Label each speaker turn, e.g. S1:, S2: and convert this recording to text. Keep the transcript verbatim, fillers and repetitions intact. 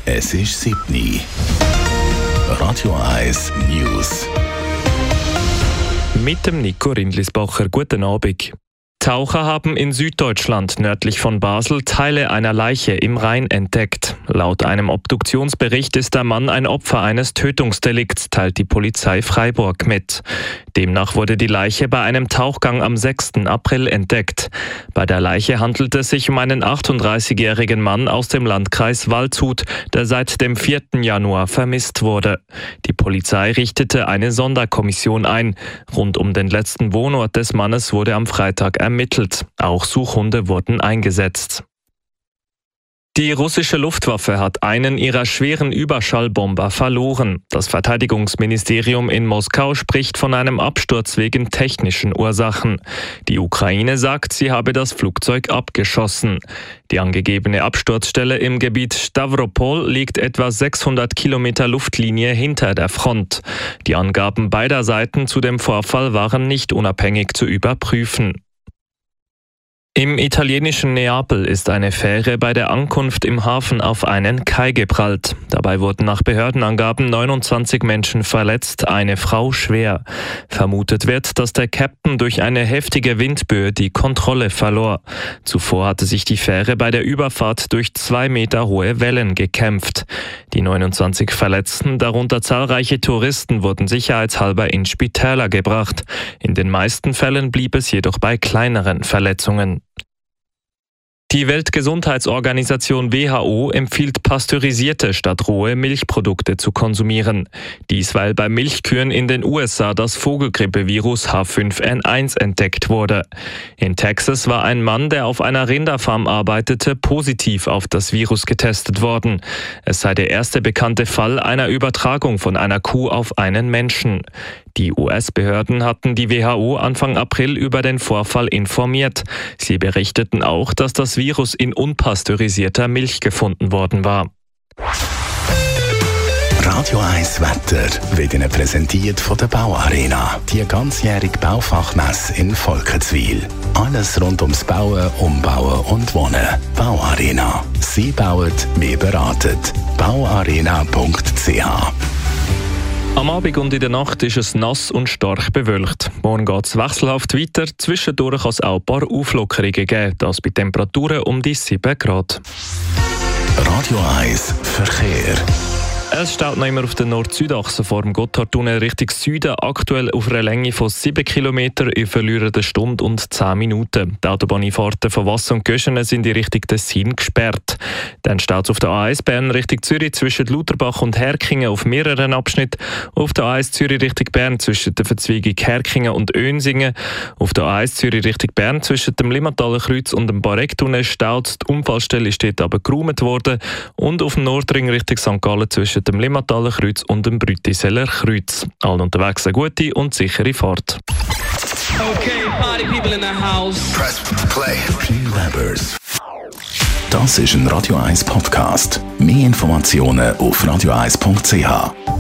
S1: Es ist sieben Uhr. Radio eins News.
S2: Mit dem Nico Rindlisbacher. Guten Abend. Taucher haben in Süddeutschland nördlich von Basel Teile einer Leiche im Rhein entdeckt. Laut einem Obduktionsbericht ist der Mann ein Opfer eines Tötungsdelikts, teilt die Polizei Freiburg mit. Demnach wurde die Leiche bei einem Tauchgang am sechsten April entdeckt. Bei der Leiche handelt es sich um einen achtunddreißigjährigen Mann aus dem Landkreis Waldshut, der seit dem vierten Januar vermisst wurde. Die Polizei richtete eine Sonderkommission ein. Rund um den letzten Wohnort des Mannes wurde am Freitag ermittelt. ermittelt. Auch Suchhunde wurden eingesetzt. Die russische Luftwaffe hat einen ihrer schweren Überschallbomber verloren. Das Verteidigungsministerium in Moskau spricht von einem Absturz wegen technischen Ursachen. Die Ukraine sagt, sie habe das Flugzeug abgeschossen. Die angegebene Absturzstelle im Gebiet Stavropol liegt etwa sechshundert Kilometer Luftlinie hinter der Front. Die Angaben beider Seiten zu dem Vorfall waren nicht unabhängig zu überprüfen. Im italienischen Neapel ist eine Fähre bei der Ankunft im Hafen auf einen Kai geprallt. Dabei wurden nach Behördenangaben neunundzwanzig Menschen verletzt, eine Frau schwer. Vermutet wird, dass der Captain durch eine heftige Windböe die Kontrolle verlor. Zuvor hatte sich die Fähre bei der Überfahrt durch zwei Meter hohe Wellen gekämpft. Die neunundzwanzig Verletzten, darunter zahlreiche Touristen, wurden sicherheitshalber in Spitäler gebracht. In den meisten Fällen blieb es jedoch bei kleineren Verletzungen. Die Weltgesundheitsorganisation W H O empfiehlt pasteurisierte statt rohe Milchprodukte zu konsumieren. Dies, weil bei Milchkühen in den U S A das Vogelgrippevirus H fünf N eins entdeckt wurde. In Texas war ein Mann, der auf einer Rinderfarm arbeitete, positiv auf das Virus getestet worden. Es sei der erste bekannte Fall einer Übertragung von einer Kuh auf einen Menschen. Die U S-Behörden hatten die W H O Anfang April über den Vorfall informiert. Sie berichteten auch, dass das Virus in unpasteurisierter Milch gefunden worden war.
S1: Radio eins Wetter wird Ihnen präsentiert von der Bauarena. Die ganzjährige Baufachmesse in Volkenswil. Alles rund ums Bauen, Umbauen und Wohnen. Bauarena. Sie bauen, wir beraten. bauarena punkt c h.
S2: Am Abend und in der Nacht ist es nass und stark bewölkt. Morgen geht es wechselhaft weiter. Zwischendurch kann es auch ein paar Auflockerungen geben. Das bei Temperaturen um die sieben Grad.
S1: Radio eins Verkehr.
S2: Es steht noch immer auf der Nord-Süd-Achse vor dem Gotthardtunnel Richtung Süden, aktuell auf einer Länge von sieben Kilometern in verlorenen Stunde und zehn Minuten. Die Autobahneinfahrten von Wassen und Göschenen sind in Richtung Tessin gesperrt. Dann steht es auf der A eins Bern Richtung Zürich zwischen Lauterbach und Herkingen auf mehreren Abschnitten, auf der A eins Zürich Richtung Bern zwischen der Verzweigung Herkingen und Önsingen, auf der A eins Zürich Richtung Bern zwischen dem Limmataler Kreuz und dem Barektunnel staut. Die Unfallstelle ist dort aber geräumt worden und auf dem Nordring Richtung Sankt Gallen zwischen dem Limmataler Kreuz und dem Brütiseler Kreuz. Allen unterwegs eine gute und sichere Fahrt.
S3: Okay, party people in the house.
S1: Press play. P-Labers. Das ist ein Radio eins Podcast. Mehr Informationen auf radio eins punkt c h.